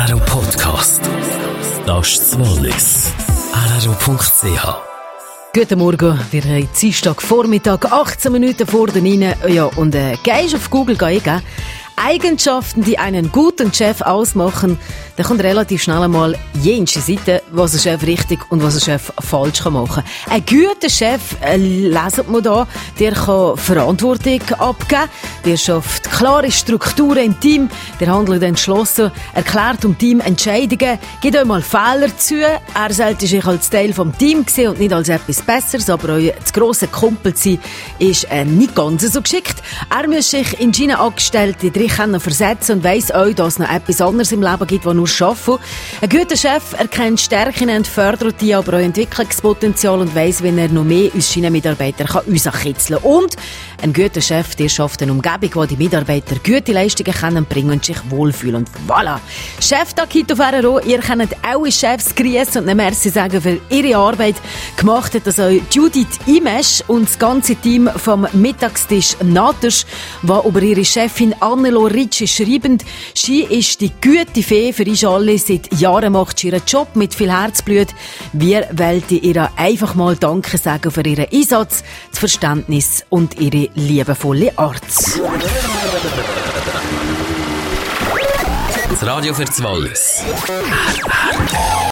RRO Podcast. Das ist das Wallis. RRO.ch. Guten Morgen, wir haben Dienstagvormittag, 18 Minuten vor der 9. Ja, und gehst auf Google eingeben. Eigenschaften, die einen guten Chef ausmachen, dann kommt relativ schnell einmal jenste Seite, was ein Chef richtig und was ein Chef falsch machen kann. Ein guter Chef, lesen wir da, der kann Verantwortung abgeben, der schafft klare Strukturen im Team, der handelt entschlossen, erklärt dem Team Entscheidungen, gibt auch mal Fehler zu, er sollte sich als Teil vom Team sehen und nicht als etwas Besseres, aber auch das grosse Kumpel zu sein, ist nicht ganz so geschickt. Er muss sich in seine Angestellte versetzen und weiss auch, dass es noch etwas anderes im Leben gibt, das nur arbeiten. Ein guter Chef erkennt Stärken und fördert die, aber auch Entwicklungspotenzial und weiss, wenn er noch mehr aus seinen Mitarbeitern rauskitzeln kann. Und ein guter Chef, der schafft eine Umgebung, wo die Mitarbeiter gute Leistungen bringen und sich wohlfühlen. Und voilà! Cheftag heute auf RRO. Ihr könnt alle Chefs grüßen und eine Merci sagen für ihre Arbeit. Gemacht hat das auch Judith Imesch und das ganze Team vom Mittagstisch Naters, was über ihre Chefin Annelo Ritschi schreiben. Sie ist die gute Fee für uns alle. Seit Jahren macht sie ihren Job mit viel Herzblut. Wir wollten ihr einfach mal Danke sagen für ihren Einsatz, das Verständnis und ihre liebevolle Art. Das Radio für das Wallis.